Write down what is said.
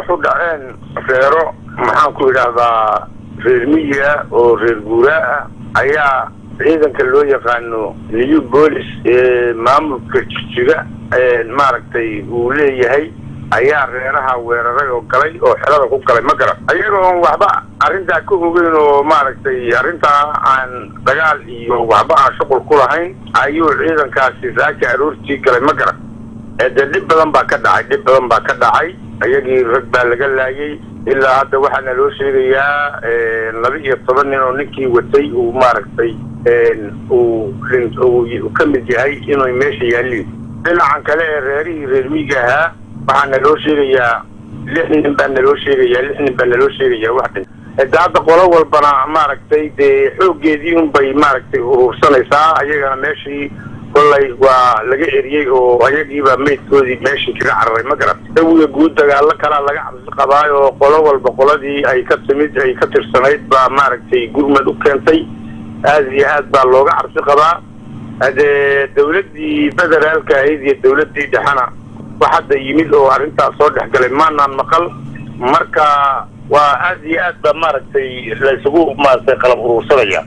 wuxuu dhaceen reero maxaan ku yiraahdaa reer miyiga oo reer guuraa ayaa ciidanka loo yaqaano new police maamulka jira maaragtay uu leeyahay ayaa reeraha weeraray oo galay oo xilada ku galay ma garan ayagoo waxba arinta ku ogeyn oo maaragtay arinta aan dagaal iyo waxba aan shaqo ku lahayn ayuu ciidankaasi raaka aroortii galay ma garan dib badan baa ka dhacay ayagii rag baa laga laayay ilaa hadda waxaana loo sheegayaa 12 nin oo ninkii watay uu maaragtay uu ka mid yahay inuu meesha yaaliin dhinacan kale ee reer miyiga ahaa waxaana loo sheegayaa 6 nin baa loo sheegayaa wax hadda qolo walbana maaragtay de xoogeedii un bay maaragtay urursanaysaa ayagana meeshii والله ولقى إريج وهيجي بميتودي ماشي كده على المجرى سوي جود دجال كلا لقى عبد القضاء وقلا والبقلا دي أي كتميد أي كتر سنوات بمارك تي جور مدوك كنتي هذه باللغة عبد القضاء هذا الدولة دي بدر هذه الدولة دي دحنا واحد يميل وعرنت صادح كلمنا النقل مركا وهذه بمارك تي لسقوق ما تقلب روسيا